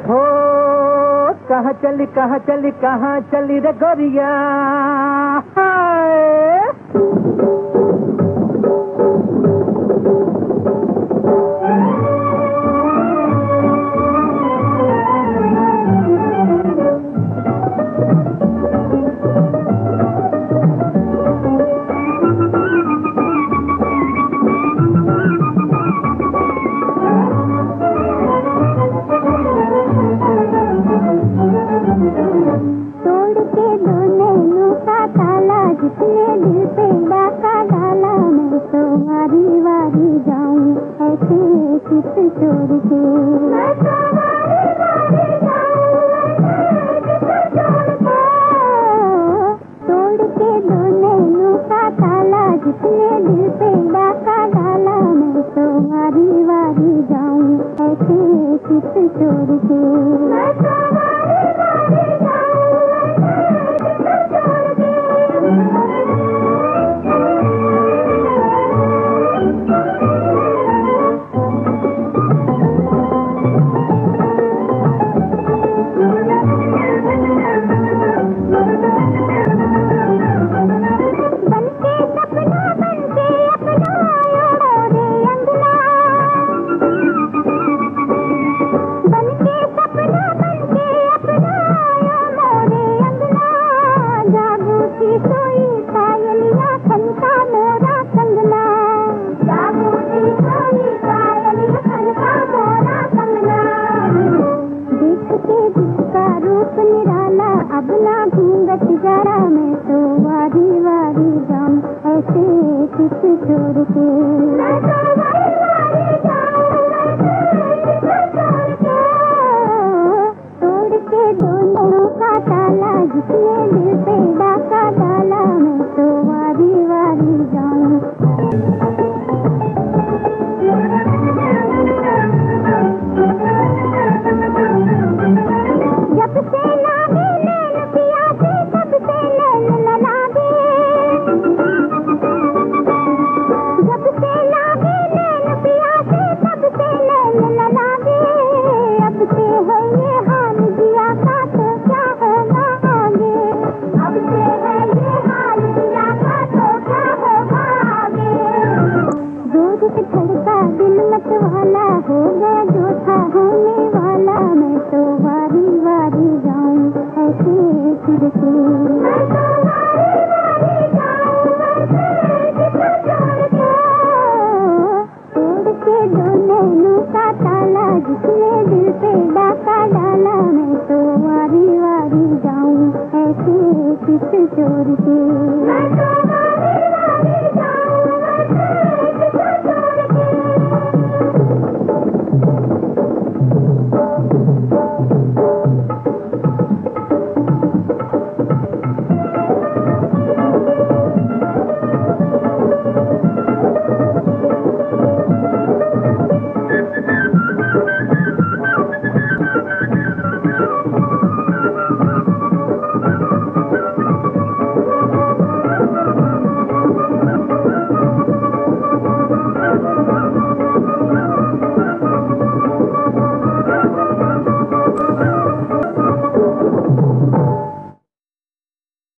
हो कहाँ चली रे गोरिया हाय। जिसने दिल पे डाका डाला मैं तो वारी वारी जाऊं ऐसे चित छोड़ के। मैं तो वारी वारी जाऊं ऐसे चित छोड़ के। तोड़ के दो नैनों का ताला जिसने दिल पे डाका डाला मैं तो वारी वारी जाऊं ऐसे चित छोड़ के। मैं तो वारी वारी जाऊं ऐसे चित छोड़ के। अब ना घूंघट जरा मैं तो वारी वारी जाऊं ऐसे चित छोड़ के। मैं तो वारी वारी जाऊं ऐसे चित छोड़ के। तोड़ के दोनों का ताला जिसने दिल पे डाका डाला मैं तो वारी वारी जाऊं। जब से लागे नैन पिया से तब से नैन न लागे। जब से लागे नैन पिया से तब से नैन न लागे। अब से है ये हाल जिया का तो क्या होगा आगे। अब से है ये हाल जिया का तो क्या होगा आगे। जोर से धड़का दिल मत वाला हो गया जो था होने वाला मैं तो वारी वारी जाऊं ऐसे फिर के। मैं तो वारी वारी जाऊं ऐसे चित छोड़ के। तोड़ के दो नैनों का ताला जिसने दिल पे डाका डाला मैं तो वारी वारी जाऊं ऐसे चित छोड़ के।